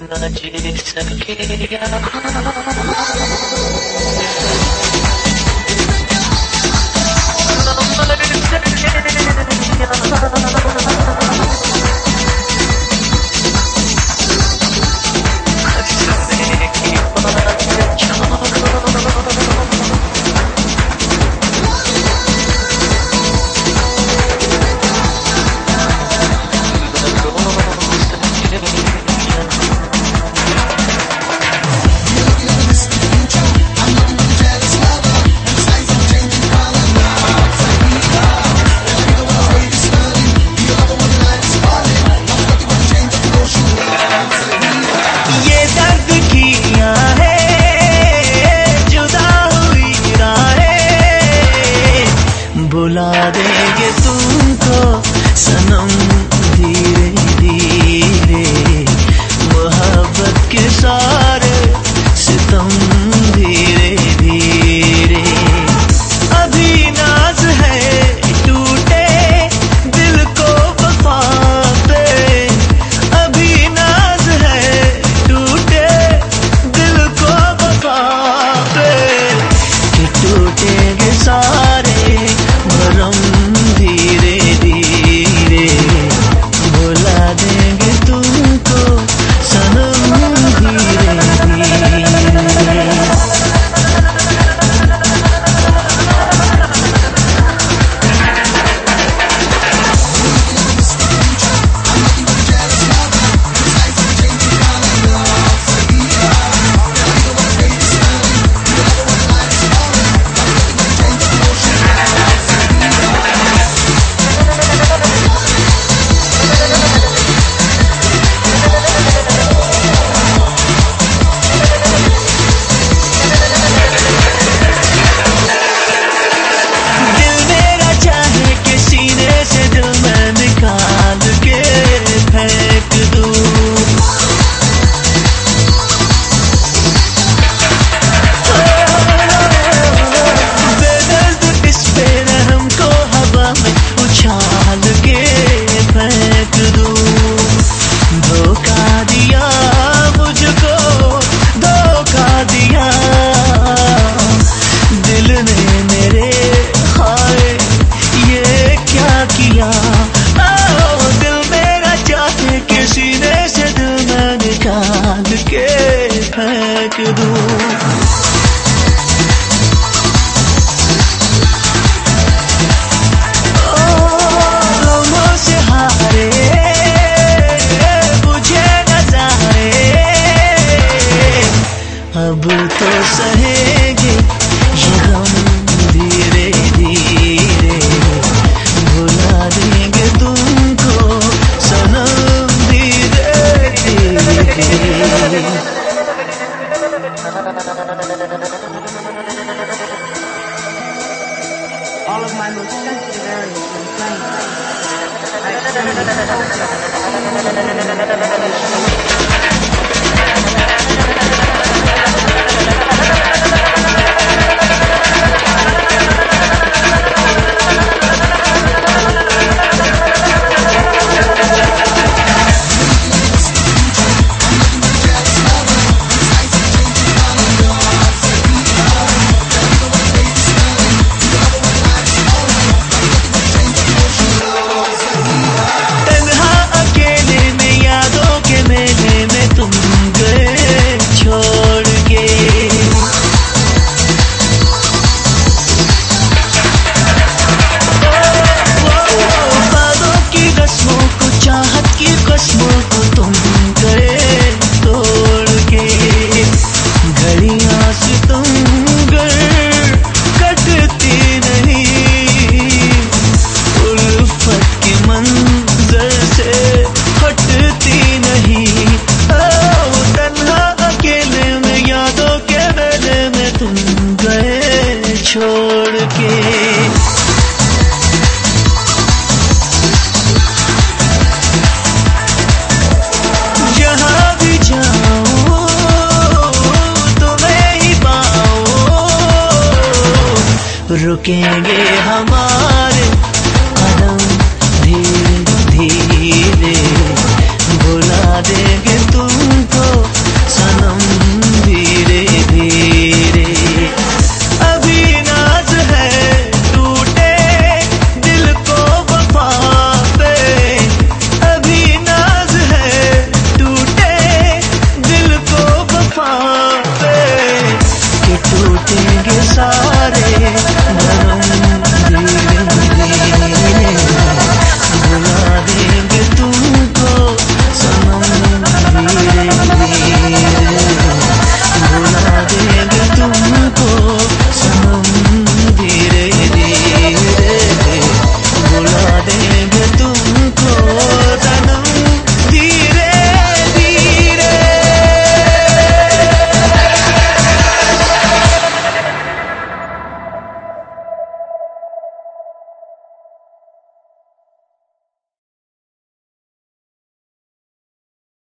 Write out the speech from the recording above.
न जी सके यहाँ बुला देंगे तुमको सनम धीरे धीरे मोहब्बत के सारे सितम धीरे धीरे अभी नाज है टूटे दिल को वफा पे अभी नाज है टूटे दिल को वफा पे कि टूटेंगे सारे भरम धीरे धीरे बुला देंगे तुमको सनम धीरे धीरे फेंक दूं लम्हों से हारे बुझे नजारे अब तो सहेंगे ये गम धीरे धीरे बुला देंगे तुमको सनम धीरे धीरे All of my most sensitive areas were inflamed. I experimented छोड़ के जहाँ भी जाओ तुम्हें ही पाओ रुकेंगे हम